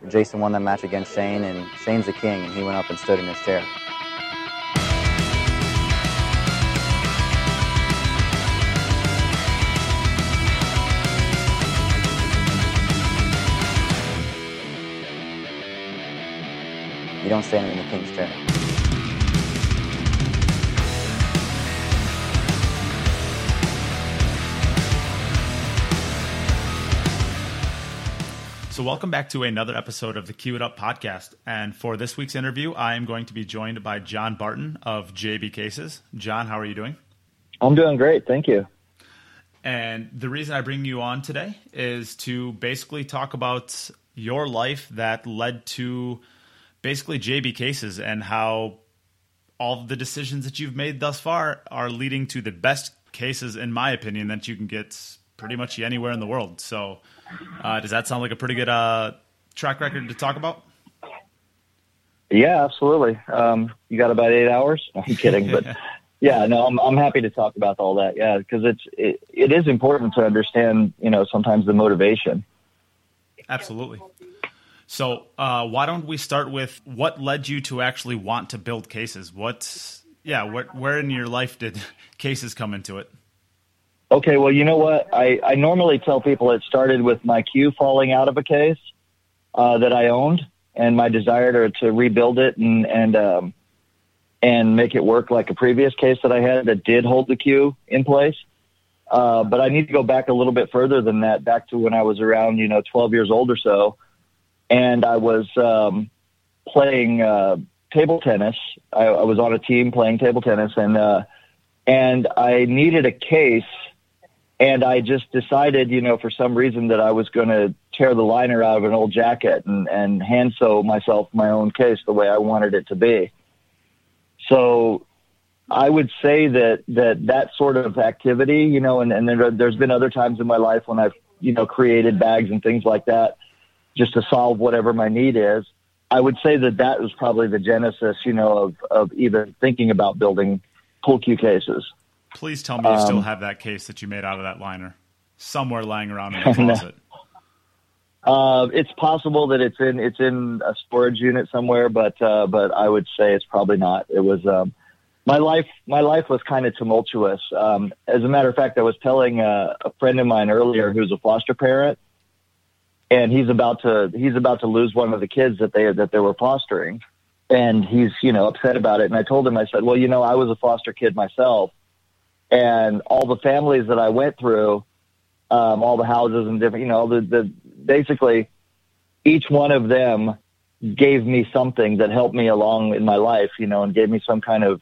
Jason won that match against Shane, and Shane's the king, and he went up and stood in his chair. You don't stand in the king's chair. So welcome back to another episode of the Cue It Up podcast. And for this week's interview, I am going to be joined by John Barton of JB Cases. John, how are you doing? I'm doing great. Thank you. And the reason I bring you on today is to basically talk about your life that led to basically JB Cases and how all of the decisions that you've made thus far are leading to the best cases, in my opinion, that you can get pretty much anywhere in the world. So does that sound like a pretty good track record to talk about? Yeah, absolutely. You got about 8 hours? No, I'm kidding, but yeah, no, I'm happy to talk about all that. Yeah, because it is important to understand, sometimes the motivation. Absolutely. So why don't we start with what led you to actually want to build cases? Where in your life did cases come into it? Okay, well, you know what? I normally tell people it started with my cue falling out of a case that I owned, and my desire to rebuild it and make it work like a previous case that I had that did hold the cue in place. But I need to go back a little bit further than that, back to when I was around 12 years old or so, and I was playing table tennis. I was on a team playing table tennis, and I needed a case. And I just decided, for some reason that I was going to tear the liner out of an old jacket and hand sew myself my own case the way I wanted it to be. So I would say that sort of activity, and there's been other times in my life when I've, created bags and things like that just to solve whatever my need is. I would say that was probably the genesis, of even thinking about building pool cue cases. Please tell me you still have that case that you made out of that liner somewhere lying around in the closet. It's possible that it's in a storage unit somewhere, but I would say it's probably not. It was my life was kind of tumultuous. As a matter of fact, I was telling a friend of mine earlier who's a foster parent, and he's about to lose one of the kids that they were fostering, and he's upset about it. And I told him, I said, well, I was a foster kid myself. And all the families that I went through, all the houses and different, basically each one of them gave me something that helped me along in my life, and gave me some kind of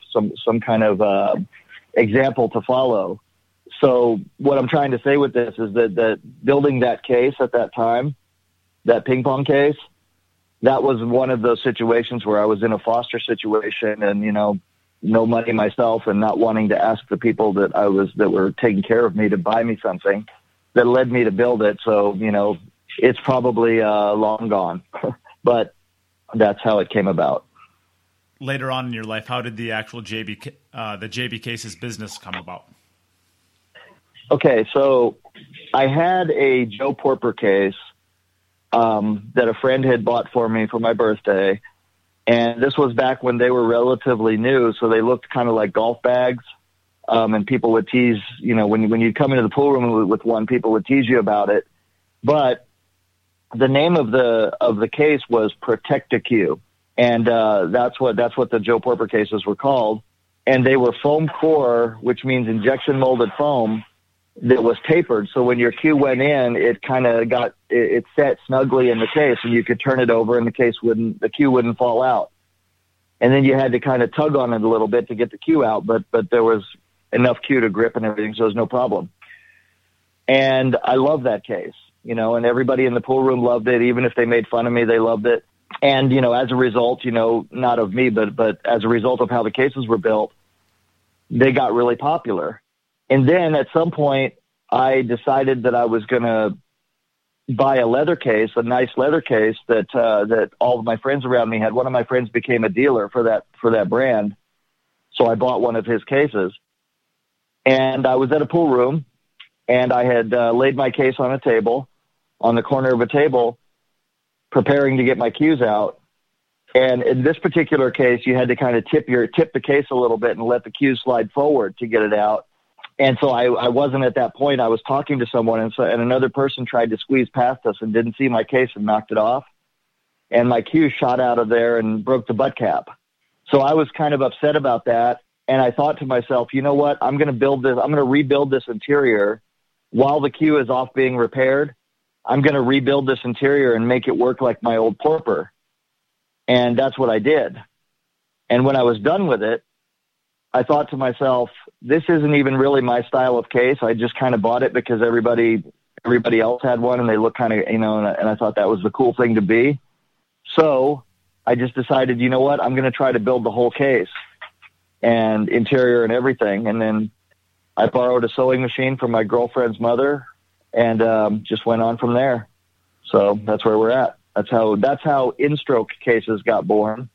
example to follow. So what I'm trying to say with this is that building that case at that time, that ping pong case, that was one of those situations where I was in a foster situation and, no money myself and not wanting to ask the people that were taking care of me to buy me something that led me to build it. So, it's probably long gone, but that's how it came about. Later on in your life, how did the actual JB Cases business come about? Okay. So I had a Joe Porper case that a friend had bought for me for my birthday. And this was back when they were relatively new, so they looked kind of like golf bags. And people would tease, when you come into the pool room with one, people would tease you about it. But the name of the case was Protect-A-Cue, and that's what the Joe Porper cases were called. And they were foam core, which means injection molded foam that was tapered. So when your cue went in, it kind of it set snugly in the case, and you could turn it over and the cue wouldn't fall out. And then you had to kind of tug on it a little bit to get the cue out, but there was enough cue to grip and everything, so it was no problem. And I love that case, and everybody in the pool room loved it. Even if they made fun of me, they loved it. And, as a result, not of me, but as a result of how the cases were built, they got really popular. And then at some point, I decided that I was going to buy a leather case, a nice leather case that all of my friends around me had. One of my friends became a dealer for that brand, so I bought one of his cases. And I was at a pool room, and I had laid my case on a table, on the corner of a table, preparing to get my cues out. And in this particular case, you had to kind of tip the case a little bit and let the cue slide forward to get it out. And so I wasn't at that point. I was talking to someone, and another person tried to squeeze past us and didn't see my case and knocked it off. And my cue shot out of there and broke the butt cap. So I was kind of upset about that. And I thought to myself, you know what? I'm going to rebuild this interior while the cue is off being repaired. I'm going to rebuild this interior and make it work like my old Porper. And that's what I did. And when I was done with it, I thought to myself, this isn't even really my style of case. I just kind of bought it because everybody else had one and they look kind of, and I thought that was the cool thing to be. So I just decided, you know what, I'm going to try to build the whole case and interior and everything. And then I borrowed a sewing machine from my girlfriend's mother and just went on from there. So that's where we're at. That's how InStroke cases got born.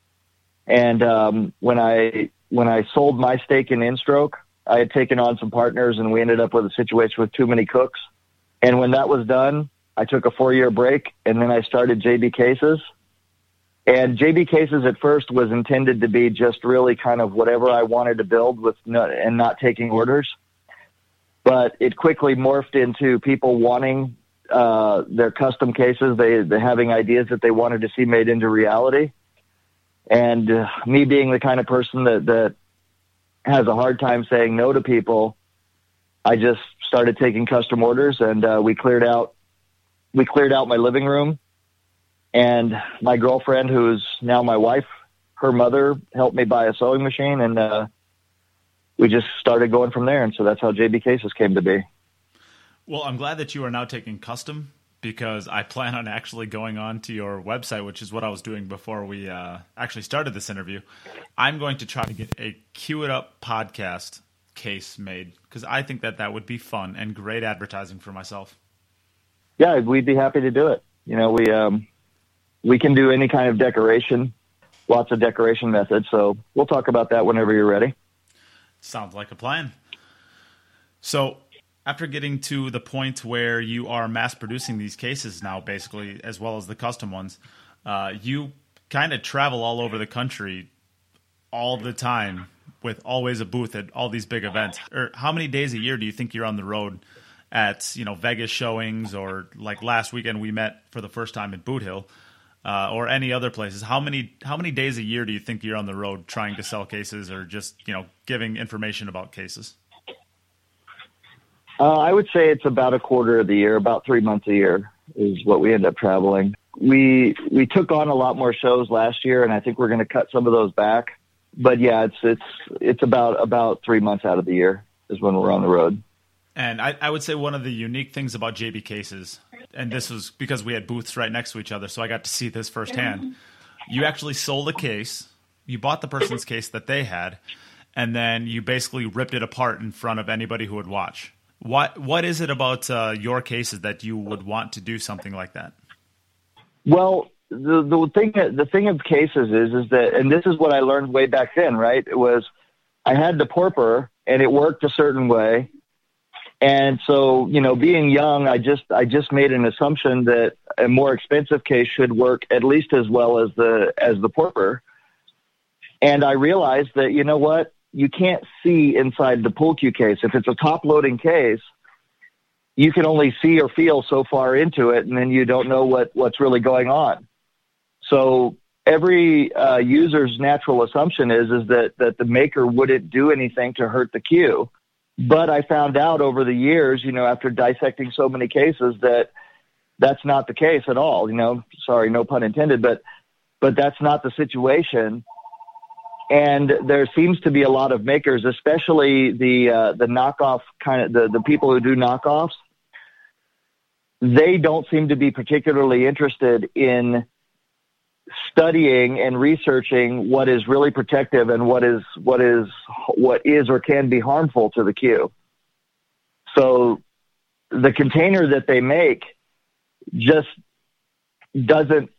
And when I sold my stake in InStroke, I had taken on some partners and we ended up with a situation with too many cooks. And when that was done, I took a 4-year break and then I started JB Cases. And JB Cases at first was intended to be just really kind of whatever I wanted to build and not taking orders. But it quickly morphed into people wanting their custom cases, they having ideas that they wanted to see made into reality. And me being the kind of person that has a hard time saying no to people, I just started taking custom orders, and we cleared out my living room. And my girlfriend, who's now my wife, her mother helped me buy a sewing machine, and we just started going from there. And so that's how JB Cases came to be. Well, I'm glad that you are now taking custom, because I plan on actually going on to your website, which is what I was doing before we actually started this interview. I'm going to try to get a Cue It Up podcast case made, because I think that would be fun and great advertising for myself. Yeah, we'd be happy to do it. We can do any kind of decoration, lots of decoration methods. So we'll talk about that whenever you're ready. Sounds like a plan. So after getting to the point where you are mass producing these cases now, basically, as well as the custom ones, you kind of travel all over the country all the time with always a booth at all these big events. Or how many days a year do you think you're on the road at, Vegas showings, or like last weekend we met for the first time at Boot Hill, or any other places? How many days a year do you think you're on the road trying to sell cases, or just, giving information about cases? I would say it's about a quarter of the year, about 3 months a year is what we end up traveling. We took on a lot more shows last year, and I think we're going to cut some of those back. But yeah, it's about 3 months out of the year is when we're on the road. And I would say one of the unique things about JB Cases, and this was because we had booths right next to each other, so I got to see this firsthand. You actually sold a case, you bought the person's case that they had, and then you basically ripped it apart in front of anybody who would watch. What is it about your cases that you would want to do something like that? Well, the thing of cases is that, and this is what I learned way back then, right? It was, I had the Porper and it worked a certain way. And so, being young, I just made an assumption that a more expensive case should work at least as well as the Porper. And I realized that, you know what? You can't see inside the pull cue case. If it's a top-loading case, you can only see or feel so far into it, and then you don't know what's really going on. So every user's natural assumption is that the maker wouldn't do anything to hurt the cue. But I found out over the years, after dissecting so many cases, that that's not the case at all. Sorry, no pun intended, but that's not the situation. And there seems to be a lot of makers, especially the knockoff kind of the people who do knockoffs. They don't seem to be particularly interested in studying and researching what is really protective and what is or can be harmful to the cue. So the container that they make just doesn't.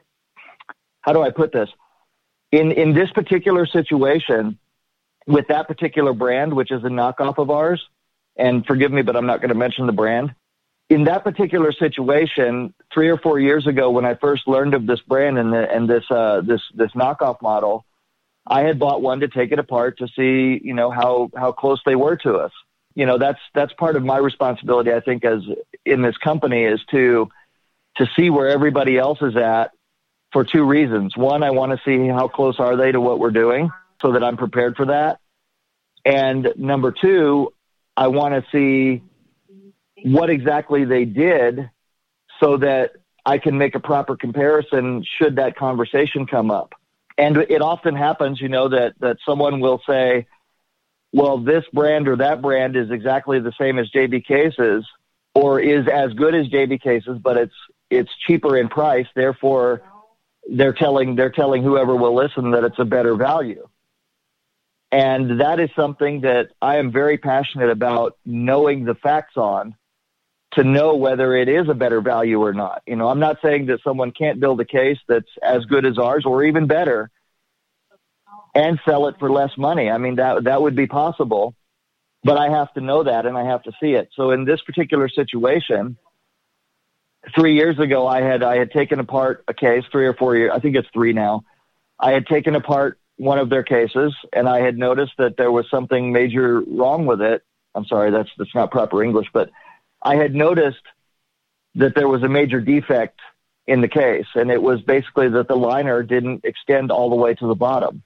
How do I put this? In this particular situation, with that particular brand, which is a knockoff of ours, and forgive me, but I'm not going to mention the brand, in that particular situation, 3 or 4 years ago, when I first learned of this brand and this knockoff model, I had bought one to take it apart to see, how close they were to us. That's part of my responsibility, I think, as in this company, is to see where everybody else is at for 2 reasons. One, I want to see how close are they to what we're doing so that I'm prepared for that. And number 2, I want to see what exactly they did so that I can make a proper comparison should that conversation come up. And it often happens, that someone will say, well, this brand or that brand is exactly the same as JB Cases, or is as good as JB Cases, but it's cheaper in price. Therefore, they're telling whoever will listen that it's a better value. And that is something that I am very passionate about knowing the facts on, to know whether it is a better value or not. I'm not saying that someone can't build a case that's as good as ours or even better and sell it for less money. I mean, that would be possible, but I have to know that and I have to see it. So in this particular situation, 3 years ago, I had taken apart a case, 3 or 4 years, I think it's 3 now. I had taken apart one of their cases and I had noticed that there was something major wrong with it. I'm sorry, that's not proper English, but I had noticed that there was a major defect in the case, and it was basically that the liner didn't extend all the way to the bottom.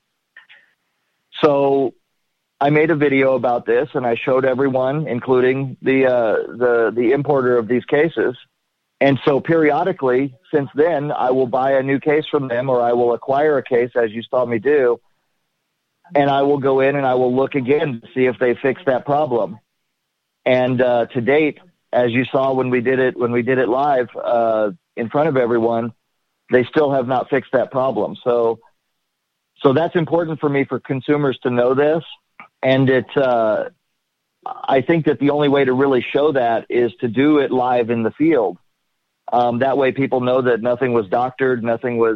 So I made a video about this, and I showed everyone, including the importer of these cases. And so periodically, since then, I will buy a new case from them, or I will acquire a case, as you saw me do, and I will go in and I will look again to see if they fixed that problem. And to date, as you saw when we did it live in front of everyone, they still have not fixed that problem. So that's important for me, for consumers to know this. And I think that the only way to really show that is to do it live in the field. That way people know that nothing was doctored, nothing was,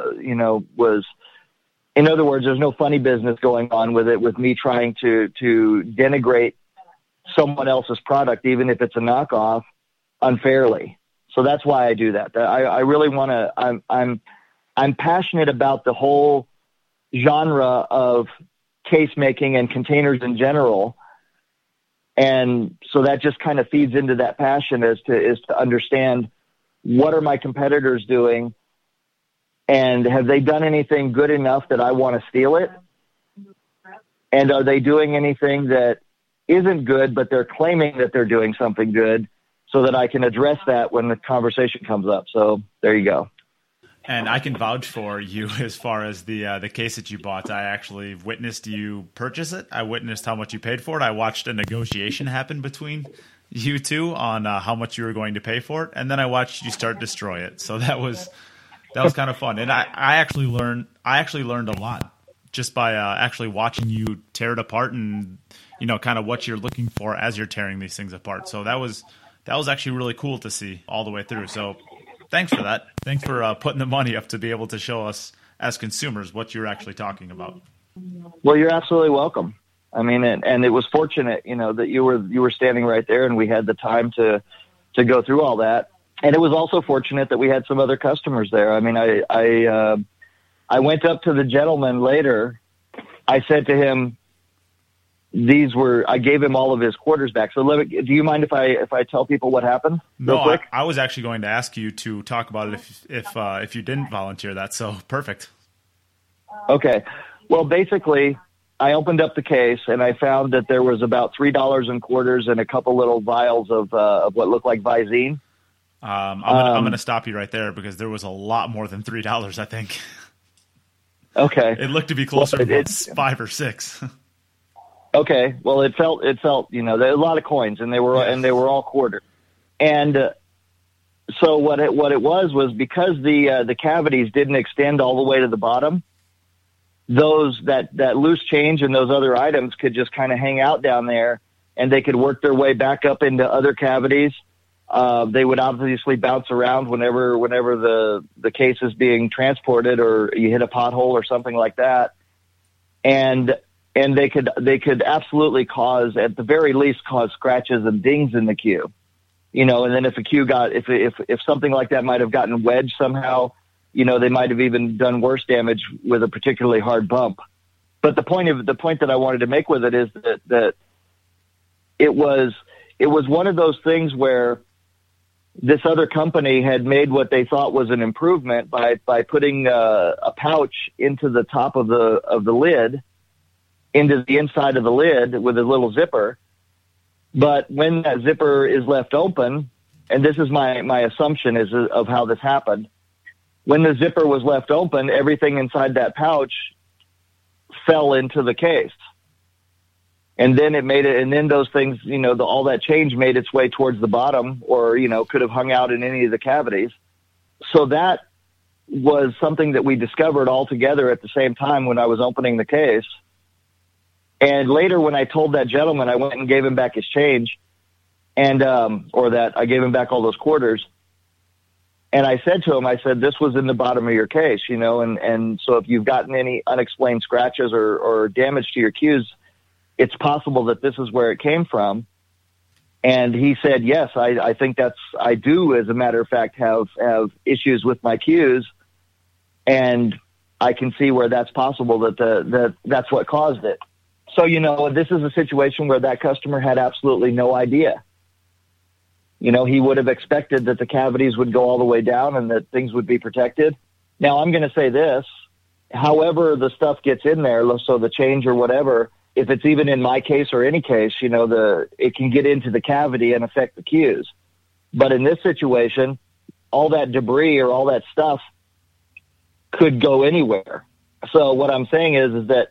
in other words, there's no funny business going on with it, with me trying to denigrate someone else's product, even if it's a knockoff, unfairly. So that's why I do that. I really want to, I'm passionate about the whole genre of case making and containers in general. And so that just kind of feeds into that passion, is to understand, what are my competitors doing? And have they done anything good enough that I want to steal it? And are they doing anything that isn't good, but they're claiming that they're doing something good, so that I can address that when the conversation comes up? So there you go. And I can vouch for you as far as the case that you bought. I actually witnessed you purchase it. I witnessed how much you paid for it. I watched a negotiation happen between you two on how much you were going to pay for it, and then I watched you start destroy it. So that was kind of fun. And I actually learned a lot just by actually watching you tear it apart, and kind of what you're looking for as you're tearing these things apart. So that was actually really cool to see all the way through. So thanks for that. Thanks for putting the money up to be able to show us as consumers what you're actually talking about. Well, you're absolutely welcome. I mean, and it was fortunate, that you were standing right there, and we had the time to go through all that. And it was also fortunate that we had some other customers there. I mean, I went up to the gentleman later. I said to him, I gave him all of his quarters back. So do you mind if I tell people what happened? No, I was actually going to ask you to talk about it if you didn't volunteer that. So perfect. Okay. Well, basically, I opened up the case and I found that there was about $3 in quarters and a couple little vials of what looked like Visine. I'm going to stop you right there, because there was a lot more than $3, I think. Okay. It looked to be closer to 5 or 6. Okay. Well, it felt, there were a lot of coins, and they were all quartered. And so what it was because the cavities didn't extend all the way to the bottom, that loose change and those other items could just kind of hang out down there, and they could work their way back up into other cavities. They would obviously bounce around whenever the case is being transported, or you hit a pothole or something like that. And they could absolutely at the very least cause scratches and dings in the queue. And then if a cue if something like that might have gotten wedged somehow, they might have even done worse damage with a particularly hard bump. But the point that I wanted to make with it is that it was one of those things where this other company had made what they thought was an improvement by putting a pouch into the top of the lid, into the inside of the lid with a little zipper. But when that zipper is left open, and this is my assumption of how this happened, when the zipper was left open, everything inside that pouch fell into the case. And then those things, all that change made its way towards the bottom, or, could have hung out in any of the cavities. So that was something that we discovered all together at the same time when I was opening the case. And later when I told that gentleman, I went and gave him back his change, and, I gave him back all those quarters. And I said to him, this was in the bottom of your case, and so if you've gotten any unexplained scratches or damage to your cues, it's possible that this is where it came from. And he said, yes, I think I do, as a matter of fact, have issues with my cues. And I can see where that's possible, that's what caused it. So, this is a situation where that customer had absolutely no idea. He would have expected that the cavities would go all the way down and that things would be protected. Now, I'm going to say this, however the stuff gets in there, so the change or whatever, if it's even in my case or any case, it can get into the cavity and affect the cues. But in this situation, all that debris or all that stuff could go anywhere. So what I'm saying is that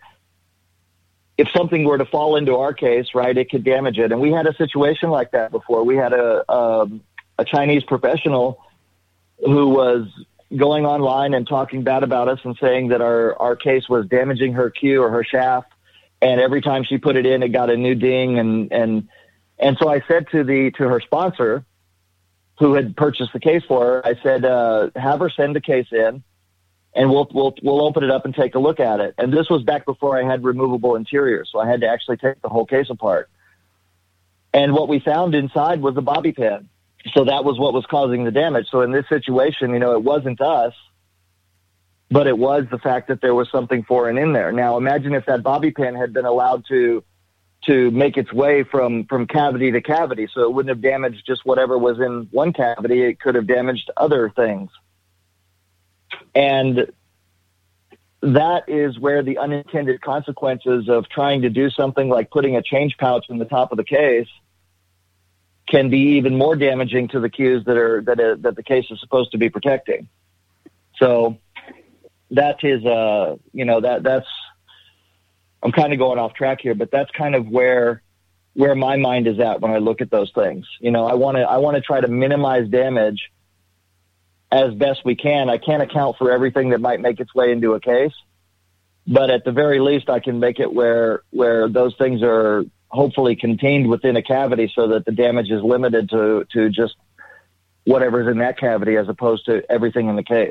if something were to fall into our case, right, it could damage it. And we had a situation like that before. We had a Chinese professional who was going online and talking bad about us and saying that our case was damaging her cue or her shaft. And every time she put it in, it got a new ding. And so I said to her sponsor, who had purchased the case for her, I said, have her send the case in, and we'll open it up and take a look at it. And this was back before I had removable interiors, so I had to actually take the whole case apart. And what we found inside was a bobby pin. So that was what was causing the damage. So in this situation, it wasn't us, but it was the fact that there was something foreign in there. Now, imagine if that bobby pin had been allowed to make its way from cavity to cavity, so it wouldn't have damaged just whatever was in one cavity. It could have damaged other things. And that is where the unintended consequences of trying to do something like putting a change pouch in the top of the case can be even more damaging to the cues that the case is supposed to be protecting. So that is, that's, I'm kind of going off track here, but that's kind of where my mind is at when I look at those things. I want to try to minimize damage as best we can. I can't account for everything that might make its way into a case, but at the very least I can make it where those things are hopefully contained within a cavity so that the damage is limited to just whatever's in that cavity as opposed to everything in the case.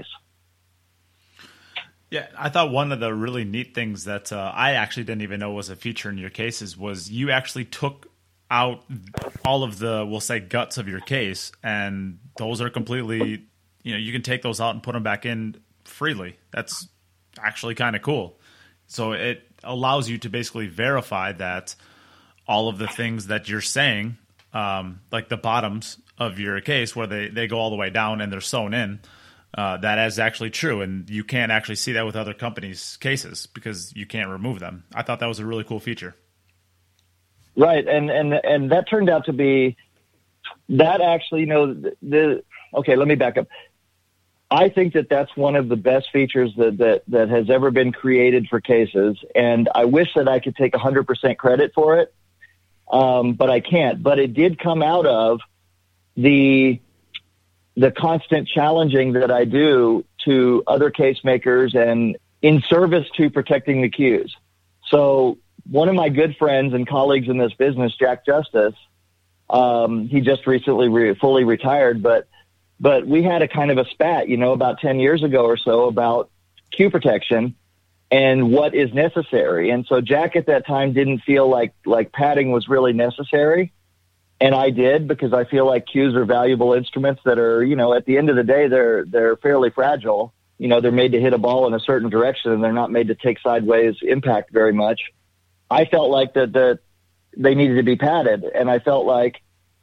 Yeah, I thought one of the really neat things that I actually didn't even know was a feature in your cases was you actually took out all of the, we'll say, guts of your case, and those are completely, you can take those out and put them back in freely. That's actually kind of cool. So it allows you to basically verify that all of the things that you're saying, like the bottoms of your case where they go all the way down and they're sewn in, that is actually true. And you can't actually see that with other companies' cases because you can't remove them. I thought that was a really cool feature. Right. And that turned out to be that actually, okay, let me back up. I think that that's one of the best features that has ever been created for cases. And I wish that I could take 100% credit for it. But I can't. But it did come out of the constant challenging that I do to other case makers and in service to protecting the cues. So one of my good friends and colleagues in this business, Jack Justice, he just recently fully retired, but we had a kind of a spat, about 10 years ago or so about cue protection and what is necessary. And so Jack at that time didn't feel like padding was really necessary. And I did, because I feel like cues are valuable instruments that are, at the end of the day, they're fairly fragile. They're made to hit a ball in a certain direction, and they're not made to take sideways impact very much. I felt like that they needed to be padded, and I felt like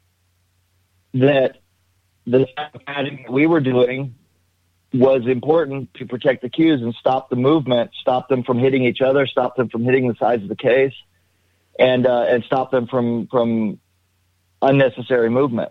that the type of padding that we were doing was important to protect the cues and stop the movement, stop them from hitting each other, stop them from hitting the sides of the case, and stop them from unnecessary movement.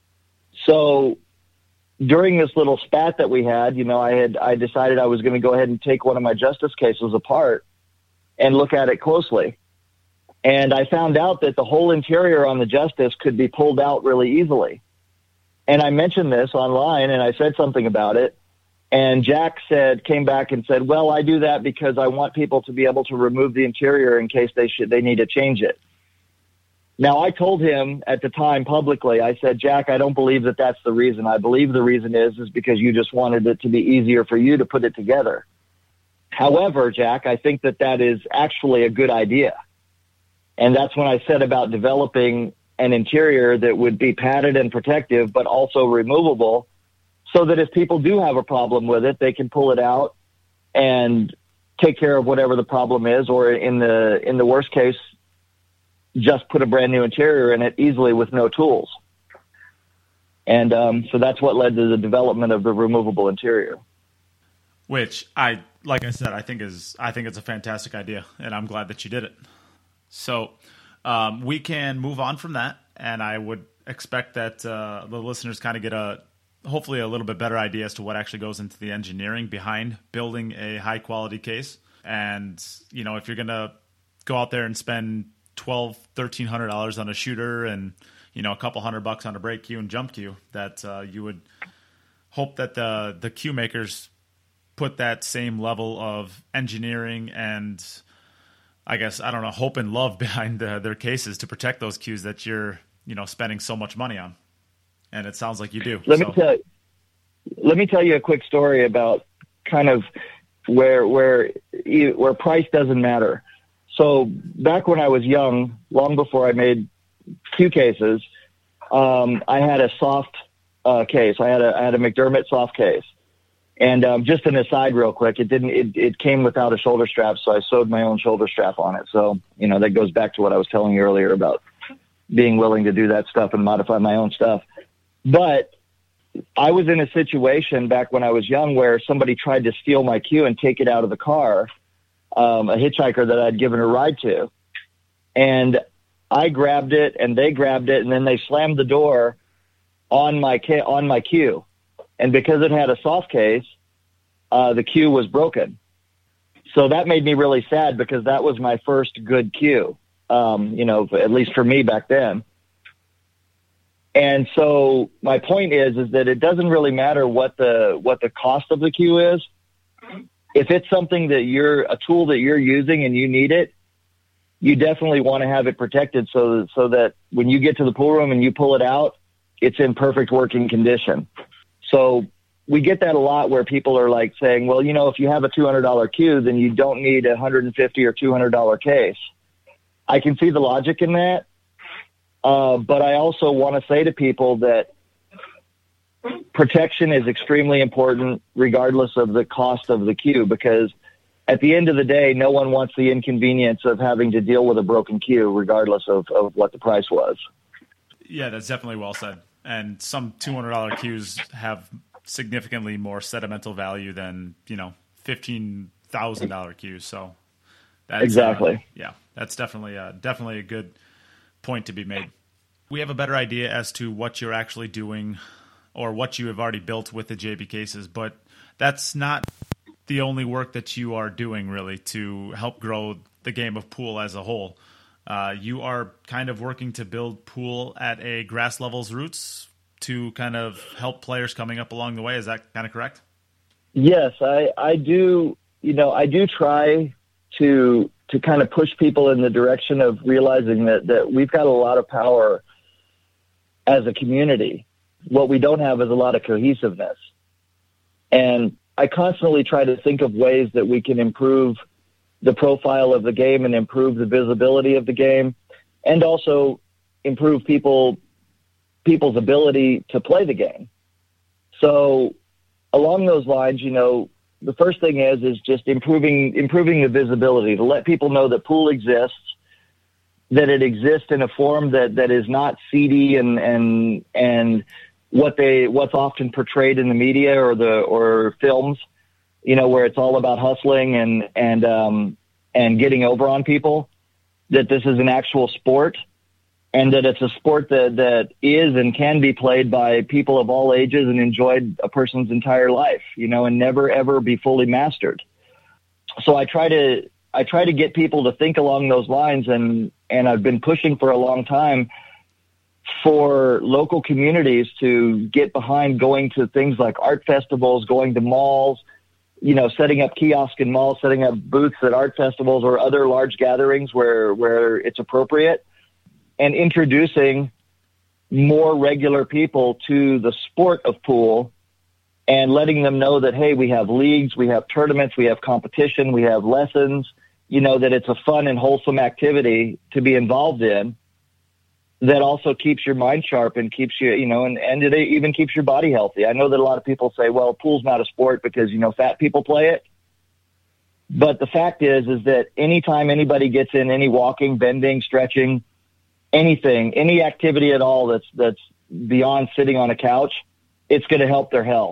So during this little spat that we had, I decided I was going to go ahead and take one of my Justice cases apart and look at it closely. And I found out that the whole interior on the Justice could be pulled out really easily. And I mentioned this online, and I said something about it. And Jack came back and said, well, I do that because I want people to be able to remove the interior in case they need to change it. Now, I told him at the time publicly, I said, Jack, I don't believe that that's the reason. I believe the reason is because you just wanted it to be easier for you to put it together. However, Jack, I think that is actually a good idea. And that's when I said about developing an interior that would be padded and protective, but also removable, so that if people do have a problem with it, they can pull it out and take care of whatever the problem is, or in the worst case, just put a brand new interior in it easily with no tools. And so that's what led to the development of the removable interior. Which like I said, I think it's a fantastic idea, and I'm glad that you did it. So we can move on from that, and I would expect that the listeners kind of get hopefully a little bit better idea as to what actually goes into the engineering behind building a high quality case. And, if you're going to go out there and spend $1,200-$1,300 on a shooter and, a couple $100 on a break cue and jump cue, that you would hope that the cue makers put that same level of engineering and, I guess, I don't know, hope and love behind their cases to protect those cues that you're, spending so much money on. And it sounds like you do. Let me tell you a quick story about kind of where price doesn't matter. So back when I was young, long before I made cue cases, I had a soft case. I had a McDermott soft case. And just an aside real quick, it came without a shoulder strap, so I sewed my own shoulder strap on it. So, that goes back to what I was telling you earlier about being willing to do that stuff and modify my own stuff. But I was in a situation back when I was young where somebody tried to steal my cue and take it out of the car, a hitchhiker that I'd given a ride to. And I grabbed it and they grabbed it, and then they slammed the door on my cue. And because it had a soft case, the cue was broken. So that made me really sad, because that was my first good cue, at least for me back then. And so my point is that it doesn't really matter what the cost of the cue is. If it's something that a tool that you're using and you need it, you definitely want to have it protected so that when you get to the pool room and you pull it out, it's in perfect working condition. So we get that a lot, where people are like saying, well, if you have a $200 cue, then you don't need a $150 or $200 case. I can see the logic in that. But I also want to say to people that protection is extremely important regardless of the cost of the cue, because at the end of the day, no one wants the inconvenience of having to deal with a broken cue regardless of what the price was. Yeah, that's definitely well said. And some $200 cues have significantly more sentimental value than, $15,000 cues. So that's, exactly. That's definitely a good point to be made. We have a better idea as to what you're actually doing or what you have already built with the JB cases, but that's not the only work that you are doing really to help grow the game of pool as a whole. You are kind of working to build pool at a grass level's roots to kind of help players coming up along the way. Is that kind of correct? Yes, I do. I do try to kind of push people in the direction of realizing that we've got a lot of power as a community. What we don't have is a lot of cohesiveness. And I constantly try to think of ways that we can improve the profile of the game and improve the visibility of the game, and also improve people people's ability to play the game. So along those lines, the first thing is just improving the visibility, to let people know that pool exists, that it exists in a form that is not seedy and what's often portrayed in the media or films, where it's all about hustling and getting over on people, that this is an actual sport, and that it's a sport that is and can be played by people of all ages and enjoyed a person's entire life, and never ever be fully mastered. So I try to get people to think along those lines, and I've been pushing for a long time for local communities to get behind going to things like art festivals, going to malls, setting up kiosks in malls, setting up booths at art festivals or other large gatherings where it's appropriate, and introducing more regular people to the sport of pool and letting them know that, hey, we have leagues, we have tournaments, we have competition, we have lessons, that it's a fun and wholesome activity to be involved in that also keeps your mind sharp and keeps you, and it even keeps your body healthy. I know that a lot of people say, well, pool's not a sport because, fat people play it. But the fact is that anytime anybody gets in any walking, bending, stretching, anything, any activity at all that's beyond sitting on a couch, it's going to help their health.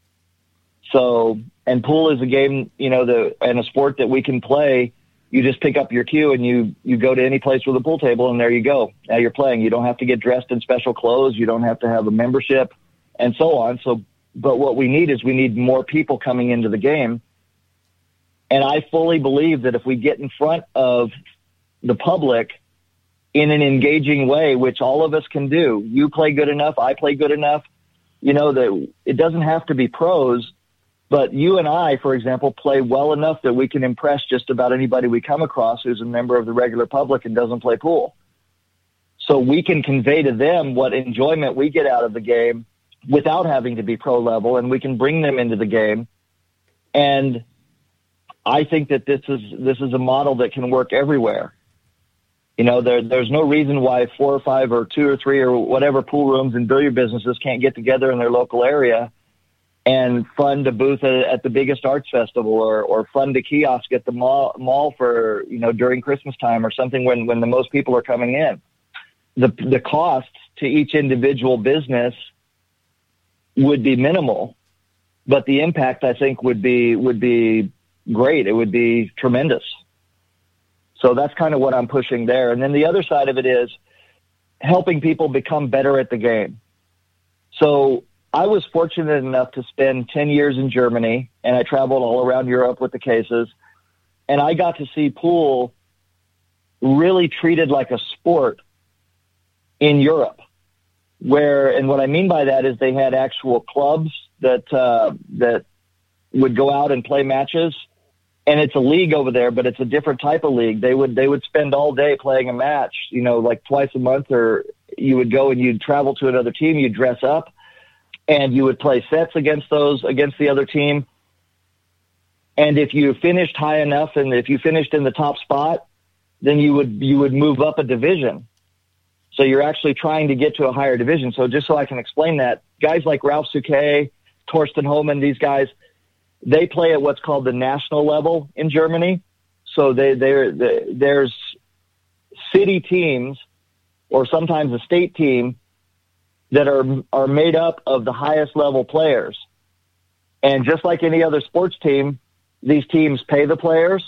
So, and pool is a game, and a sport that we can play. You just pick up your cue and you go to any place with a pool table, and there you go. Now you're playing. You don't have to get dressed in special clothes. You don't have to have a membership and so on. So, but what we need more people coming into the game. And I fully believe that if we get in front of the public in an engaging way, which all of us can do, you play good enough, I play good enough, that it doesn't have to be pros, but you and I, for example, play well enough that we can impress just about anybody we come across who's a member of the regular public and doesn't play pool. So we can convey to them what enjoyment we get out of the game without having to be pro level, and we can bring them into the game. And I think that this is a model that can work everywhere. There's no reason why 4 or 5 or 2 or 3 or whatever pool rooms and billiard businesses can't get together in their local area and fund a booth at the biggest arts festival or fund a kiosk at the mall for, during Christmas time or something when the most people are coming in. The cost to each individual business would be minimal, but the impact, I think, would be great. It would be tremendous. So that's kind of what I'm pushing there. And then the other side of it is helping people become better at the game. So I was fortunate enough to spend 10 years in Germany, and I traveled all around Europe with the cases, and I got to see pool really treated like a sport in Europe, and what I mean by that is they had actual clubs that would go out and play matches. And it's a league over there, but it's a different type of league. They would spend all day playing a match, like twice a month, or you would go and you'd travel to another team, you'd dress up, and you would play sets against the other team. And if you finished high enough, and if you finished in the top spot, then you would move up a division. So you're actually trying to get to a higher division. So just so I can explain that, guys like Ralph Souquet, Torsten Homan, these guys, they play at what's called the national level in Germany. So there's city teams, or sometimes a state team, that are made up of the highest level players. And just like any other sports team, these teams pay the players.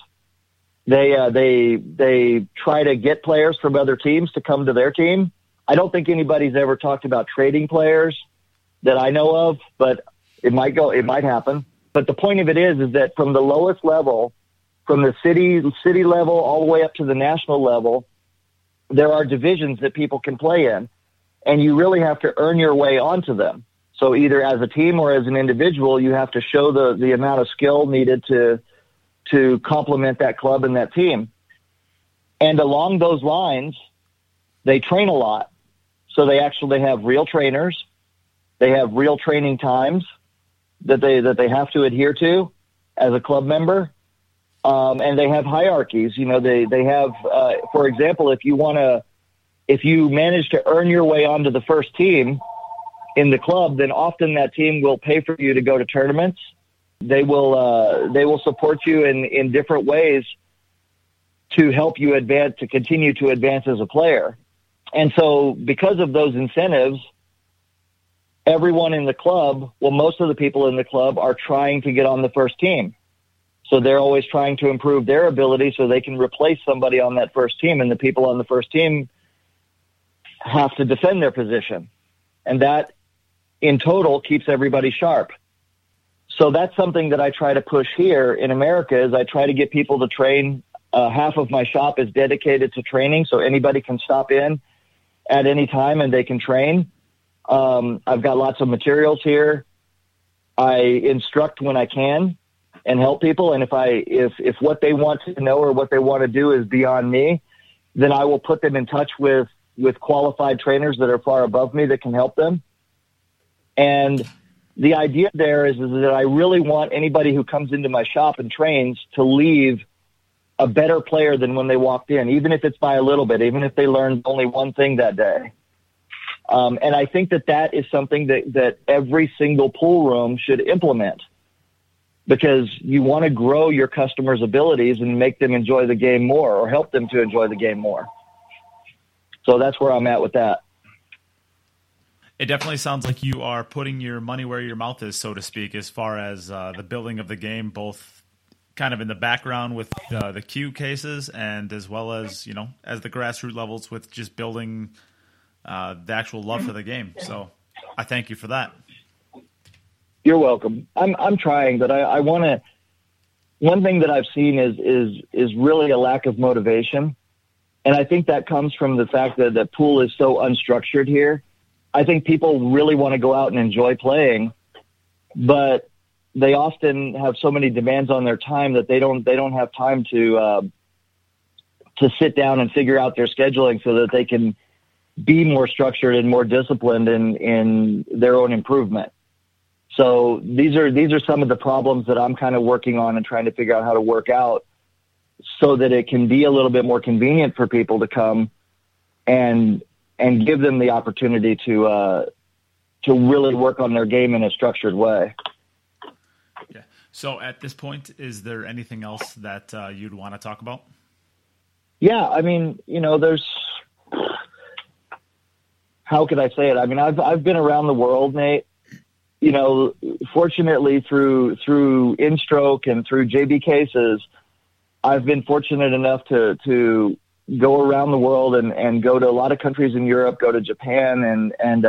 They try to get players from other teams to come to their team. I don't think anybody's ever talked about trading players that I know of, but it might happen. But the point of it is that from the lowest level, from the city level all the way up to the national level, there are divisions that people can play in, and you really have to earn your way onto them. So either as a team or as an individual, you have to show the amount of skill needed to complement that club and that team. And along those lines, they train a lot. So they have real trainers. They have real training times that they have to adhere to as a club member. And they have hierarchies. They have, for example, if you want if you manage to earn your way onto the first team in the club, then often that team will pay for you to go to tournaments. They will support you in different ways to help you advance, to continue to advance as a player. And so because of those incentives, everyone in the club, well, most of the people in the club are trying to get on the first team. So they're always trying to improve their ability so they can replace somebody on that first team. And the people on the first team have to defend their position. And that in total keeps everybody sharp. So that's something that I try to push here in America is I try to get people to train. Half of my shop is dedicated to training. So anybody can stop in at any time and they can train. I've got lots of materials here. I instruct when I can and help people. And if what they want to know or what they want to do is beyond me, then I will put them in touch with qualified trainers that are far above me that can help them. And the idea there is that I really want anybody who comes into my shop and trains to leave a better player than when they walked in, even if it's by a little bit, even if they learned only one thing that day. And I think that is something that every single pool room should implement, because you want to grow your customers' abilities and make them enjoy the game more or help them to enjoy the game more. So that's where I'm at with that. It definitely sounds like you are putting your money where your mouth is, so to speak, as far as the building of the game, both kind of in the background with the Q cases and as well as, as the grassroots levels with just building the actual love for the game. So I thank you for that. You're welcome. I'm trying, but I want to. One thing that I've seen is really a lack of motivation, and I think that comes from the fact that the pool is so unstructured here. I think people really want to go out and enjoy playing, but they often have so many demands on their time that they don't have time to sit down and figure out their scheduling so that they can be more structured and more disciplined in their own improvement. So these are some of the problems that I'm kind of working on and trying to figure out how to work out so that it can be a little bit more convenient for people to come and give them the opportunity to really work on their game in a structured way. Yeah. So at this point, is there anything else that you'd want to talk about? Yeah. I mean, there's, how could I say it? I mean, I've been around the world, Nate, fortunately through In-Stroke and through JB Cases, I've been fortunate enough to go around the world and go to a lot of countries in Europe, go to Japan and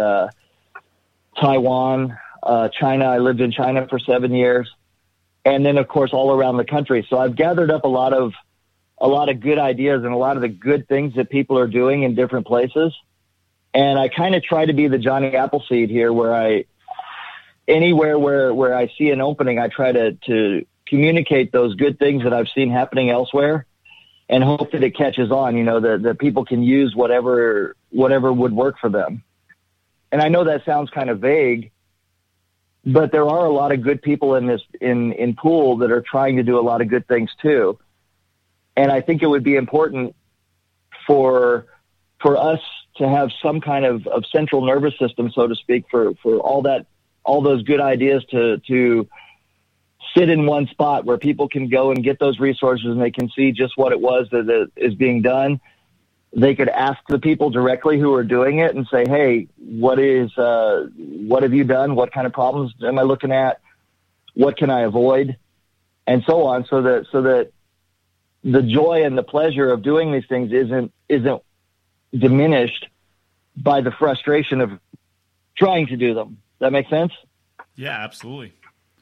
Taiwan, China. I lived in China for 7 years. And then of course, all around the country. So I've gathered up a lot of good ideas and a lot of the good things that people are doing in different places. And I kind of try to be the Johnny Appleseed here where anywhere where I see an opening, I try to communicate those good things that I've seen happening elsewhere and hope that it catches on, that people can use whatever would work for them. And I know that sounds kind of vague, but there are a lot of good people in pool that are trying to do a lot of good things too. And I think it would be important for us to have some kind of central nervous system, so to speak, for all those good ideas to sit in one spot where people can go and get those resources and they can see just what it was that is being done. They could ask the people directly who are doing it and say, hey, what have you done? What kind of problems am I looking at? What can I avoid? And so on, so that the joy and the pleasure of doing these things isn't diminished by the frustration of trying to do them. That make sense? Yeah, absolutely.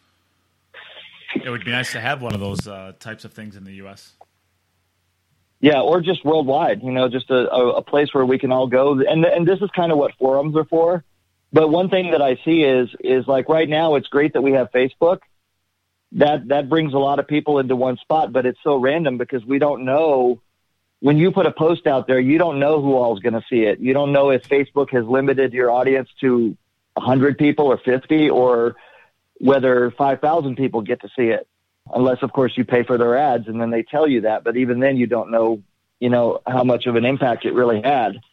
It would be nice to have one of those types of things in the U.S. Yeah, or just worldwide, just a place where we can all go. And this is kind of what forums are for. But one thing that I see is like right now, it's great that we have Facebook. That brings a lot of people into one spot, but it's so random because we don't know. When you put a post out there, you don't know who all is going to see it. You don't know if Facebook has limited your audience to 100 people or 50 or whether 5,000 people get to see it. Unless, of course, you pay for their ads and then they tell you that. But even then, you don't know, how much of an impact it really had.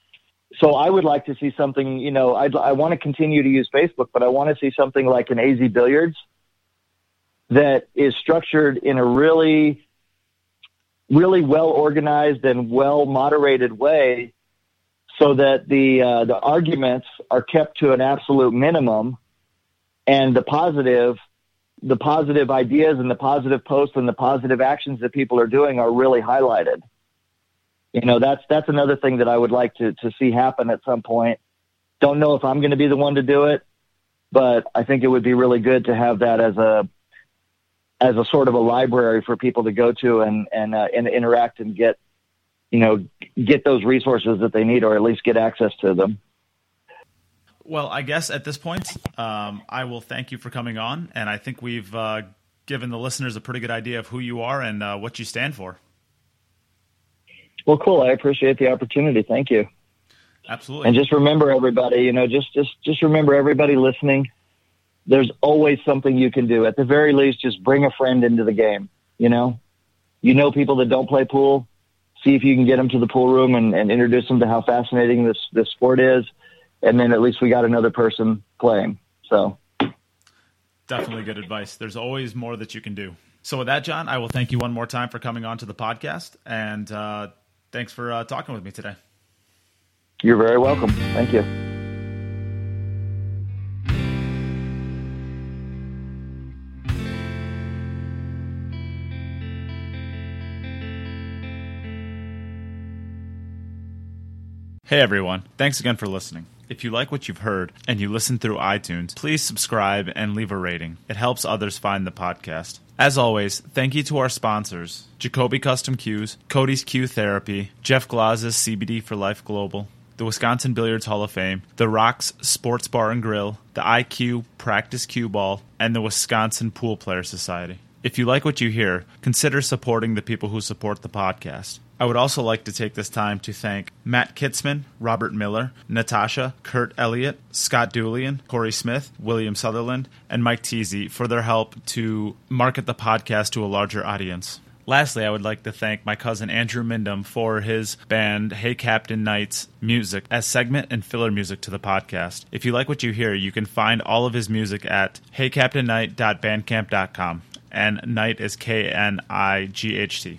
So I would like to see something, I want to continue to use Facebook, but I want to see something like an AZ Billiards that is structured in a really, really well organized and well moderated way, so that the arguments are kept to an absolute minimum, and the positive ideas and the positive posts and the positive actions that people are doing are really highlighted. That's another thing that I would like to see happen at some point. Don't know if I'm going to be the one to do it, but I think it would be really good to have that as a sort of a library for people to go to and interact and get those resources that they need, or at least get access to them. Well, I guess at this point, I will thank you for coming on, and I think we've given the listeners a pretty good idea of who you are and what you stand for. Well, cool. I appreciate the opportunity. Thank you. Absolutely. And just remember, everybody, just remember, everybody listening, there's always something you can do. At the very least, just bring a friend into the game. People that don't play pool, see if you can get them to the pool room and introduce them to how fascinating this sport is. And then at least we got another person playing. So definitely good advice. There's always more that you can do. So with that, John, I will thank you one more time for coming on to the podcast, and thanks for talking with me today. You're very welcome. Thank you. Hey everyone, thanks again for listening. If you like what you've heard and you listen through iTunes, please subscribe and leave a rating. It helps others find the podcast. As always, thank you to our sponsors, Jacoby Custom Cues, Cody's Cue Therapy, Jeff Glaz's CBD for Life Global, the Wisconsin Billiards Hall of Fame, the Rocks Sports Bar and Grill, the IQ Practice Cue Ball, and the Wisconsin Pool Players Society. If you like what you hear, consider supporting the people who support the podcast. I would also like to take this time to thank Matt Kitzman, Robert Miller, Natasha, Kurt Elliott, Scott Doolian, Corey Smith, William Sutherland, and Mike Teasy for their help to market the podcast to a larger audience. Lastly, I would like to thank my cousin Andrew Mindham for his band Hey Captain Knight's music as segment and filler music to the podcast. If you like what you hear, you can find all of his music at heycaptainknight.bandcamp.com, and Knight is Knight.